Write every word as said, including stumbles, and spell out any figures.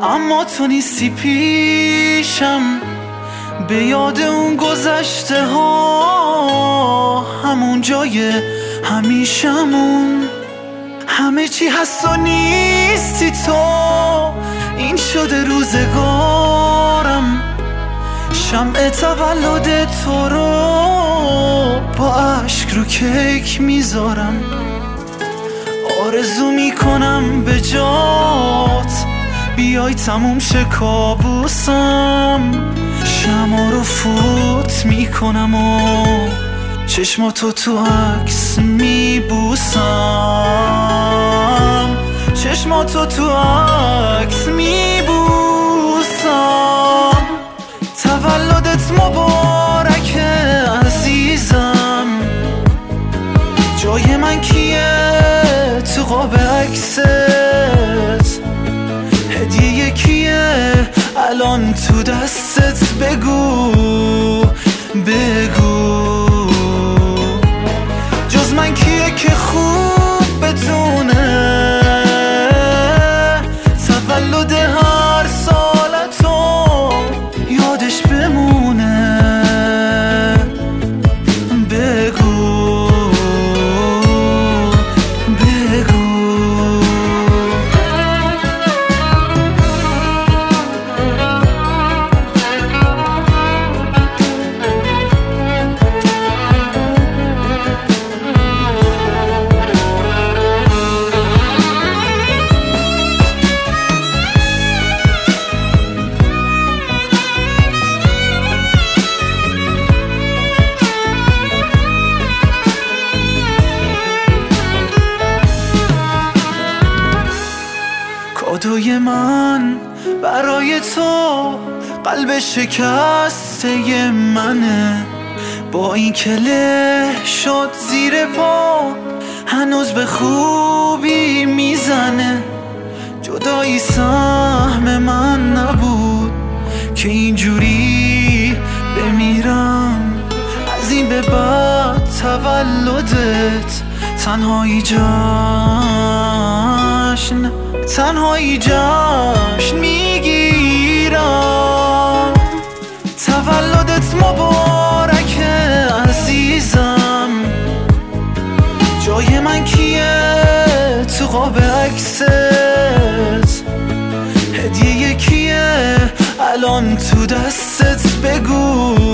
اما تو نیستی پیشم، به یاد اون گذشته ها، همون جای همیشمون. همه چی هست و نیستی تو، این شده روزگارم. شمع تولد تو رو با عشق رو کیک میذارم. آرزو میکنم به جات بیای تموم شه کابوسم. شمع رو فوت میکنم و چشماتو تو عکس میبوسم. چشماتو تو عکس میبوسم. تولدت مبارکه عزیزم، جای من کیه تو قاب عکست؟ هدیه کیه الان تو دستت؟ بگو بگو جز من کیه که خوب بدونه تولد هر سالتو یادش بمونه؟ بگو بگو کادوی من برای تو قلب شکسته منه، با این که له شد زیر پا هنوز به خوبی میزنه. جدایی سهم من نبود که اینجوری بمیرم، از این به بعد تولدت تنهایی جشن تنهایی جشن میگیرم. تولدت مبارکه عزیزم، جای من کیه تو قاب عکست؟ هدیه کیه الان تو دستت؟ بگو